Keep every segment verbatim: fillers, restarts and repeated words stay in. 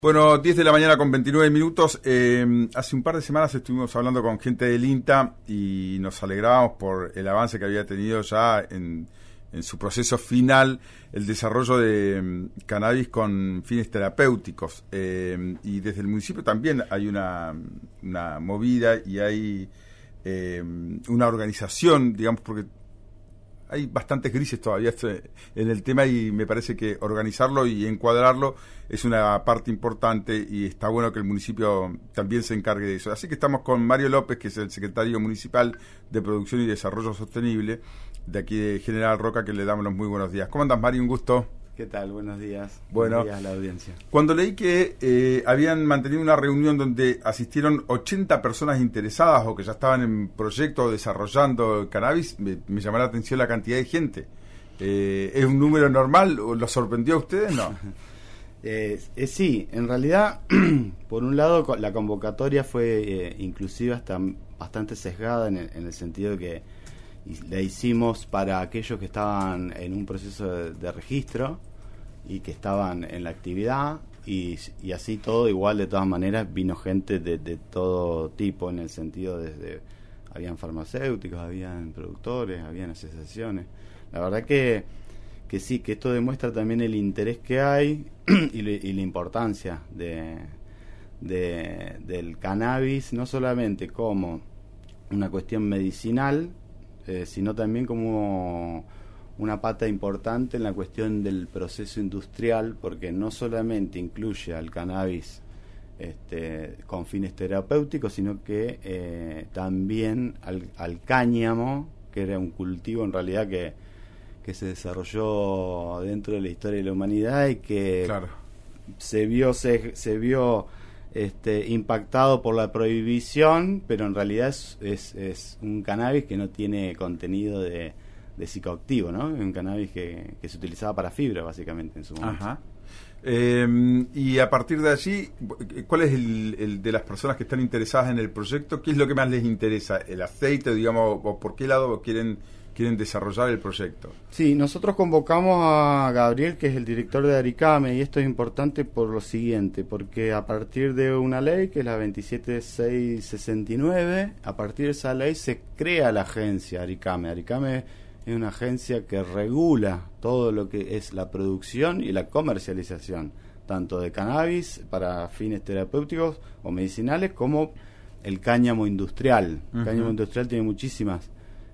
Bueno, diez de la mañana con veintinueve minutos. Eh, hace un par de semanas estuvimos hablando con gente del INTA y nos alegrábamos por el avance que había tenido ya en, en su proceso final el desarrollo de um, cannabis con fines terapéuticos. Eh, y desde el municipio también hay una, una movida y hay eh, una organización, digamos, porque hay bastantes grises todavía en el tema y me parece que organizarlo y encuadrarlo es una parte importante y está bueno que el municipio también se encargue de eso. Así que estamos con Mario López, que es el secretario municipal de Producción y Desarrollo Sostenible de aquí de General Roca, que le damos los muy buenos días. ¿Cómo andas, Mario? Un gusto. ¿Qué tal? Buenos días. Bueno, buenos días a la audiencia. Cuando leí que eh, habían mantenido una reunión donde asistieron ochenta personas interesadas o que ya estaban en proyecto desarrollando cannabis, me, me llamó la atención la cantidad de gente. Eh, ¿Es un número normal? ¿Lo sorprendió a ustedes? No. eh, eh, sí, en realidad, por un lado, la convocatoria fue eh, inclusive hasta bastante sesgada en el, en el sentido de que la hicimos para aquellos que estaban en un proceso de, de registro y que estaban en la actividad y, y así todo. Igual, de todas maneras, vino gente de, de todo tipo, en el sentido desde habían farmacéuticos, habían productores, habían asociaciones. La verdad que que sí, que esto demuestra también el interés que hay y, le, y la importancia de, de del cannabis, no solamente como una cuestión medicinal, Eh, sino también como una pata importante en la cuestión del proceso industrial, porque no solamente incluye al cannabis este, con fines terapéuticos, sino que eh, también al, al cáñamo, que era un cultivo en realidad que, que se desarrolló dentro de la historia de la humanidad y que claro. se vio se, se vio Este, impactado por la prohibición, pero en realidad es, es, es un cannabis que no tiene contenido de, de psicoactivo, ¿no? Es un cannabis que, que se utilizaba para fibra, básicamente, en su momento. Ajá. Eh, y a partir de allí, ¿cuál es el, el de las personas que están interesadas en el proyecto? ¿Qué es lo que más les interesa? ¿El aceite, digamos, o por qué lado quieren quieren desarrollar el proyecto? Sí, nosotros convocamos a Gabriel, que es el director de Aricame, y esto es importante por lo siguiente, porque a partir de una ley, que es la veintisiete mil seiscientos sesenta y nueve, a partir de esa ley se crea la agencia Aricame. Aricame es una agencia que regula todo lo que es la producción y la comercialización, tanto de cannabis para fines terapéuticos o medicinales, como el cáñamo industrial. El uh-huh. cáñamo industrial tiene muchísimas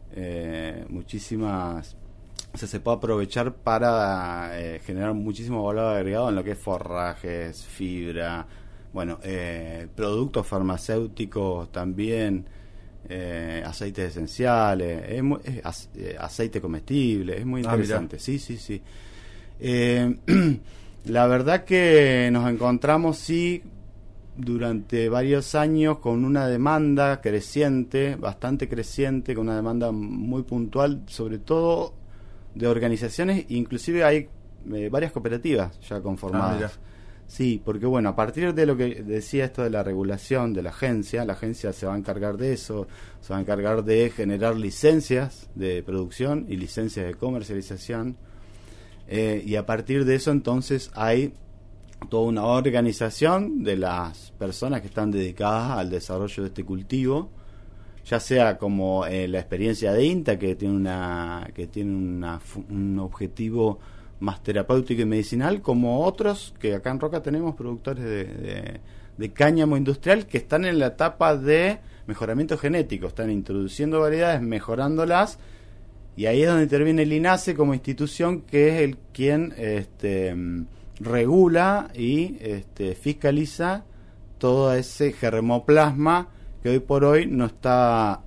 Eh, muchísimas, o sea, se puede aprovechar para eh, generar muchísimo valor agregado en lo que es forrajes, fibra, bueno, eh, productos farmacéuticos también, eh, aceites esenciales, es muy, es, eh, aceite comestible, es muy interesante. Ah, sí, sí, sí. Eh, la verdad que nos encontramos, sí, durante varios años con una demanda creciente, bastante creciente, con una demanda muy puntual, sobre todo de organizaciones, inclusive hay eh, varias cooperativas ya conformadas. Ah, sí, porque bueno, a partir de lo que decía esto de la regulación de la agencia, la agencia se va a encargar de eso, se va a encargar de generar licencias de producción y licencias de comercialización, eh, y a partir de eso entonces hay toda una organización de las personas que están dedicadas al desarrollo de este cultivo, ya sea como eh, la experiencia de INTA, que tiene una que tiene una, un objetivo más terapéutico y medicinal, como otros que acá en Roca tenemos productores de, de, de cáñamo industrial que están en la etapa de mejoramiento genético, están introduciendo variedades, mejorándolas, y ahí es donde interviene el INASE como institución, que es el quien este regula y este, fiscaliza todo ese germoplasma que hoy por hoy no está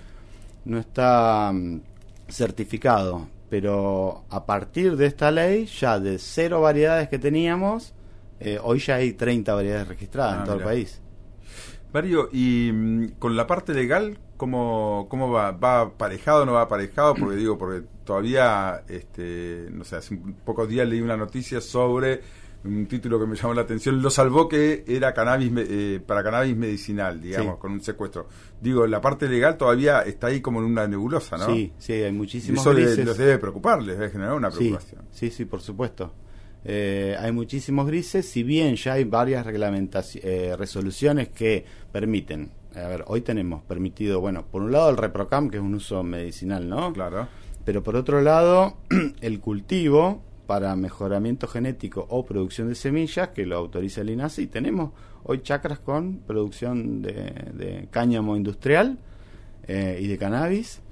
no está um, certificado, pero a partir de esta ley, ya de cero variedades que teníamos, eh, hoy ya hay treinta variedades registradas ah, en todo mirá. el país. Mario, y mm, con la parte legal, ¿cómo, cómo va? ¿Va aparejado o no va aparejado? Porque digo, porque todavía, este, no sé, hace un pocos días leí una noticia sobre un título que me llamó la atención, lo salvó que era cannabis eh, para cannabis medicinal, digamos, sí. con un secuestro. Digo, la parte legal todavía está ahí como en una nebulosa, ¿no? Sí, sí, hay muchísimos y eso grises. Les, los debe preocupar, les debe generar una preocupación. Sí, sí, sí, por supuesto. eh, hay muchísimos grises, si bien ya hay varias reglamentaci- eh, resoluciones que permiten, a ver, hoy tenemos permitido, bueno, por un lado el ReproCam, que es un uso medicinal, ¿no? Claro. Pero por otro lado, el cultivo para mejoramiento genético o producción de semillas, que lo autoriza el INASE, y tenemos hoy chacras con producción de, de cáñamo industrial eh, y de cannabis.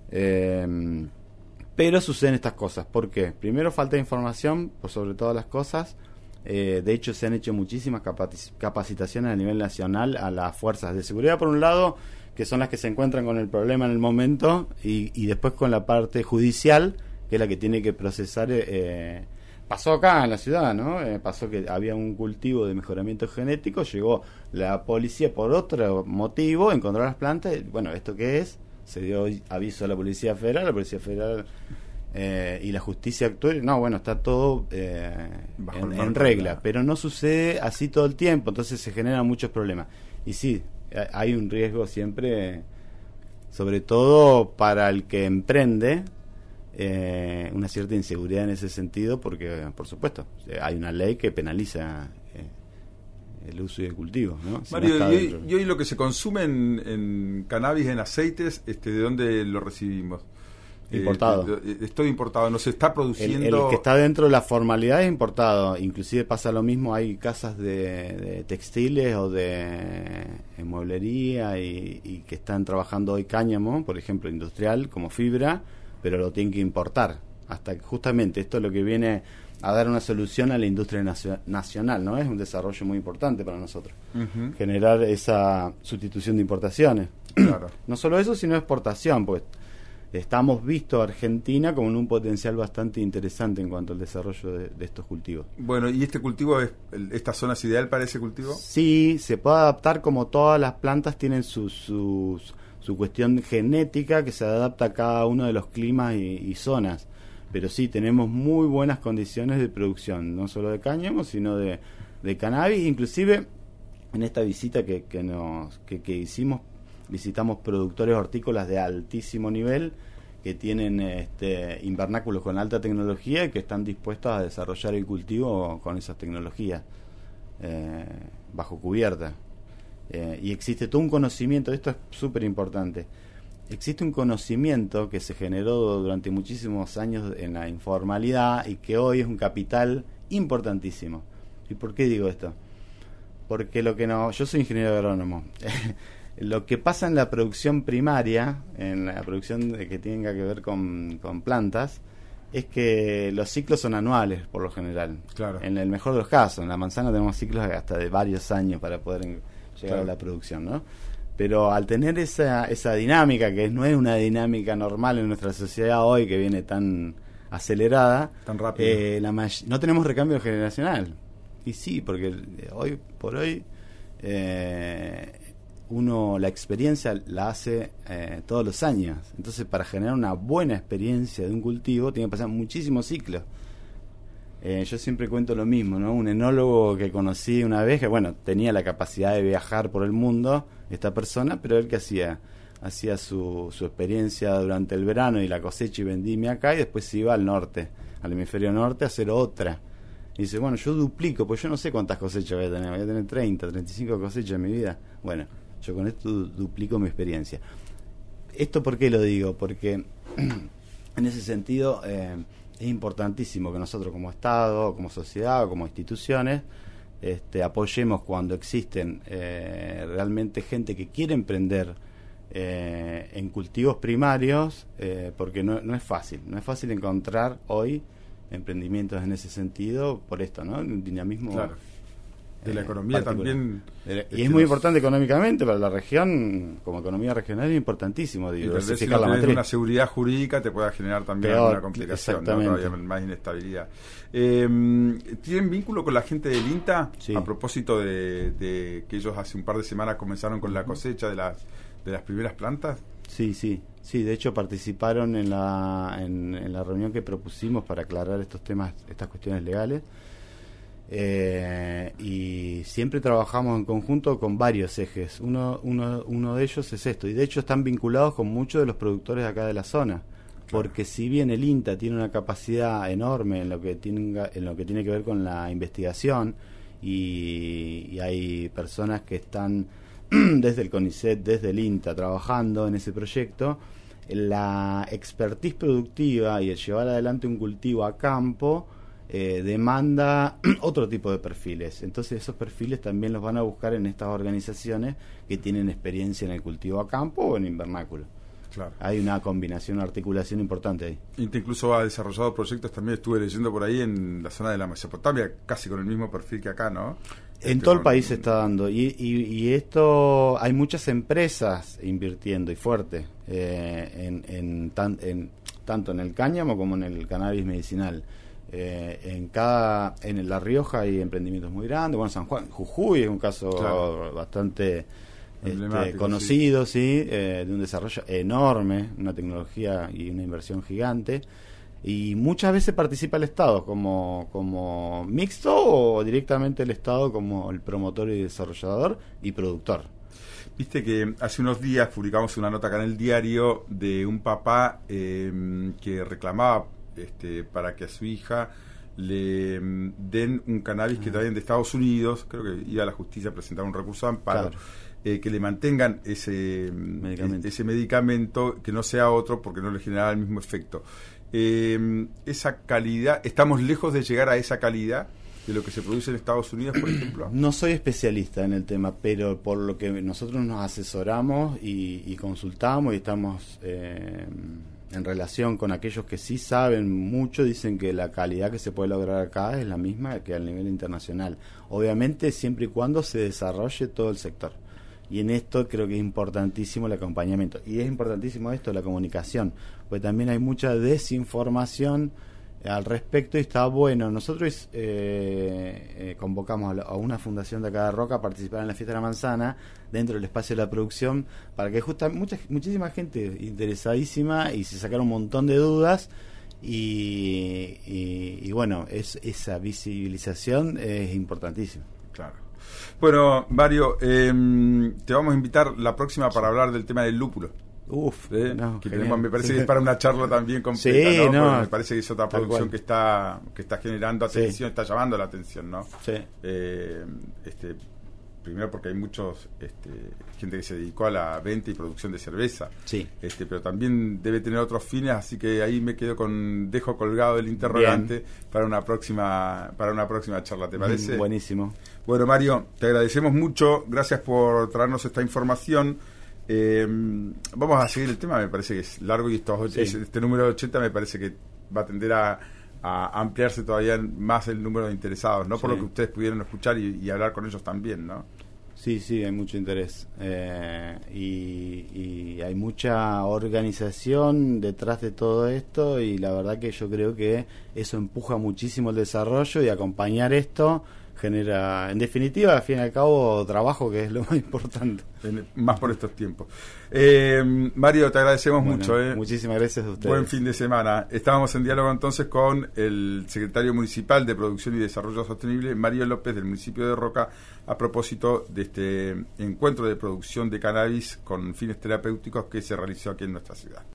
Eh, pero suceden estas cosas. ¿Por qué? Primero, falta de información por sobre todas las cosas. Eh, de hecho, se han hecho muchísimas capaci- capacitaciones a nivel nacional a las fuerzas de seguridad, por un lado, que son las que se encuentran con el problema en el momento, y, y después con la parte judicial, que es la que tiene que procesar. Eh, pasó acá en la ciudad, ¿no? Eh, pasó que había un cultivo de mejoramiento genético, llegó la policía por otro motivo, encontró las plantas, y, bueno, ¿esto qué es? Se dio aviso a la Policía Federal, la Policía Federal eh, y la justicia actuó. No, bueno, está todo eh, en, en regla, pero no sucede así todo el tiempo, entonces se generan muchos problemas. Y sí, hay un riesgo siempre, sobre todo para el que emprende, eh, una cierta inseguridad en ese sentido, porque, por supuesto, hay una ley que penaliza eh, el uso y el cultivo, ¿no? Si Mario, no y, hoy, y hoy lo que se consume en, en cannabis, en aceites, este, ¿de dónde lo recibimos? Importado. Eh, es todo importado, no se está produciendo. El, el que está dentro de la formalidad es importado. Inclusive pasa lo mismo, hay casas de, de textiles o de mueblería y, y que están trabajando hoy cáñamo, por ejemplo, industrial, como fibra, pero lo tienen que importar. Hasta que justamente esto es lo que viene a dar una solución a la industria nacio- nacional, ¿no? Es un desarrollo muy importante para nosotros. Uh-huh. Generar esa sustitución de importaciones. Claro. No solo eso, sino exportación, pues estamos visto a Argentina como en un potencial bastante interesante en cuanto al desarrollo de, de estos cultivos. Bueno, ¿y este cultivo, es, esta zona es ideal para ese cultivo? Sí, se puede adaptar, como todas las plantas tienen su, su, su cuestión genética que se adapta a cada uno de los climas y, y zonas. Pero sí, tenemos muy buenas condiciones de producción, no solo de cáñamo, sino de, de cannabis. Inclusive, en esta visita que, que, nos, que, que hicimos, visitamos productores hortícolas de altísimo nivel que tienen este, invernáculos con alta tecnología y que están dispuestos a desarrollar el cultivo con esas tecnologías eh, bajo cubierta. Eh, y existe todo un conocimiento, esto es súper importante, existe un conocimiento que se generó durante muchísimos años en la informalidad y que hoy es un capital importantísimo. ¿Y por qué digo esto? Porque lo que no, yo soy ingeniero agrónomo. Lo que pasa en la producción primaria, en la producción de que tenga que ver con, con plantas, es que los ciclos son anuales, por lo general. Claro. En el mejor de los casos, en la manzana tenemos ciclos hasta de varios años para poder llegar claro. a la producción, ¿no? Pero al tener esa, esa dinámica, que no es una dinámica normal en nuestra sociedad hoy, que viene tan acelerada, tan rápido, eh, la may- no tenemos recambio generacional. Y sí, porque hoy por hoy eh, uno la experiencia la hace eh, todos los años. Entonces, para generar una buena experiencia de un cultivo tiene que pasar muchísimos ciclos. Eh, yo siempre cuento lo mismo, ¿no? Un enólogo que conocí una vez, que bueno, tenía la capacidad de viajar por el mundo, esta persona, pero él que hacía hacía su, su experiencia durante el verano y la cosecha y vendimia acá, y después se iba al norte, al hemisferio norte, a hacer otra. Y dice, bueno, yo duplico, pues yo no sé cuántas cosechas voy a tener, voy a tener treinta, treinta y cinco cosechas en mi vida. Bueno, yo con esto du- duplico mi experiencia. ¿Esto por qué lo digo? Porque en ese sentido eh, es importantísimo que nosotros como Estado, como sociedad o como instituciones este, apoyemos cuando existen eh, realmente gente que quiere emprender eh, en cultivos primarios, eh, porque no, no es fácil, no es fácil encontrar hoy emprendimientos en ese sentido por esto, ¿no? Un dinamismo claro. de la economía particular. También la, y es muy nos... importante económicamente para la región, como economía regional es importantísimo diversificar si no la tenés matriz. Una seguridad jurídica te pueda generar también Peor, alguna complicación, ¿no? Todavía más inestabilidad. Eh, ¿Tienen vínculo con la gente del INTA? Sí. A propósito de, de que ellos hace un par de semanas comenzaron con la cosecha de las de las primeras plantas. Sí, sí, sí. De hecho participaron en la en, en la reunión que propusimos para aclarar estos temas, estas cuestiones legales. Eh, y siempre trabajamos en conjunto con varios ejes. Uno, uno, uno de ellos es esto, y de hecho están vinculados con muchos de los productores de acá de la zona. porque si bien el INTA tiene una capacidad enorme en lo que tiene, en lo que tiene que ver con la investigación, y, y hay personas que están desde el CONICET, desde el INTA, trabajando en ese proyecto, la expertise productiva y el llevar adelante un cultivo a campo eh, demanda otro tipo de perfiles. Entonces esos perfiles también los van a buscar en estas organizaciones que tienen experiencia en el cultivo a campo o en invernáculo. Claro. Hay una combinación, una articulación importante ahí. INTA incluso ha desarrollado proyectos, también estuve leyendo por ahí, en la zona de la Mesopotamia, casi con el mismo perfil que acá, ¿no? En este, todo el con, país se está dando, y, y, y esto, hay muchas empresas invirtiendo y fuerte eh, en, en, tan, en tanto en el cáñamo como en el cannabis medicinal. Eh, en cada en La Rioja hay emprendimientos muy grandes. Bueno, San Juan, Jujuy es un caso claro. bastante este, conocido, sí, sí eh, de un desarrollo enorme, una tecnología y una inversión gigante. Y muchas veces participa el Estado como, como mixto, o directamente el Estado como el promotor y desarrollador y productor. Viste que hace unos días publicamos una nota acá en el diario de un papá eh, que reclamaba este, para que a su hija le den un cannabis que traen de Estados Unidos. Creo que iba a la justicia a presentar un recurso de amparo, claro. eh, que le mantengan ese medicamento. ese medicamento, que no sea otro, porque no le generaba el mismo efecto. Eh, esa calidad, ¿estamos lejos de llegar a esa calidad de lo que se produce en Estados Unidos, por ejemplo? No soy especialista en el tema, pero por lo que nosotros nos asesoramos y, y consultamos y estamos eh, en relación con aquellos que sí saben mucho, dicen que la calidad que se puede lograr acá es la misma que al nivel internacional. Obviamente siempre y cuando se desarrolle todo el sector. Y en esto creo que es importantísimo el acompañamiento. Y es importantísimo esto, la comunicación, porque también hay mucha desinformación al respecto y está bueno. Nosotros eh, eh, convocamos a, la, a una fundación de acá de Roca a participar en la Fiesta de la Manzana dentro del espacio de la producción, para que justa, mucha, muchísima gente interesadísima, y se sacaron un montón de dudas. Y, y, y bueno, es, esa visibilización es importantísima. Claro. Bueno, Mario, eh, te vamos a invitar la próxima para hablar del tema del lúpulo. Uf, ¿Eh? no, que tenemos, me parece que es para una charla también completa, sí, ¿no? no, me parece que es otra producción que está que está generando atención, sí. Está llamando la atención, ¿no? Sí. Eh, este, primero porque hay muchos este, gente que se dedicó a la venta y producción de cerveza, sí. Este, pero también debe tener otros fines, así que ahí me quedo con dejo colgado el interrogante. Bien. para una próxima para una próxima charla, ¿te parece? Mm, buenísimo. Bueno, Mario, te agradecemos mucho, gracias por traernos esta información. Eh, vamos a seguir el tema, me parece que es largo, y estos, sí. este número ochenta me parece que va a tender a, a ampliarse todavía más el número de interesados, ¿no? Por sí. Lo que ustedes pudieron escuchar y, y hablar con ellos también, ¿no? Sí, sí, hay mucho interés eh, y, y hay mucha organización detrás de todo esto, y la verdad que yo creo que eso empuja muchísimo el desarrollo, y acompañar esto genera, en definitiva, al fin y al cabo, trabajo, que es lo más importante. Más por estos tiempos. Eh, Mario, te agradecemos bueno, mucho. Eh. Muchísimas gracias a ustedes. Buen fin de semana. Estábamos en diálogo entonces con el secretario municipal de Producción y Desarrollo Sostenible, Mario López, del municipio de Roca, a propósito de este encuentro de producción de cannabis con fines terapéuticos que se realizó aquí en nuestra ciudad.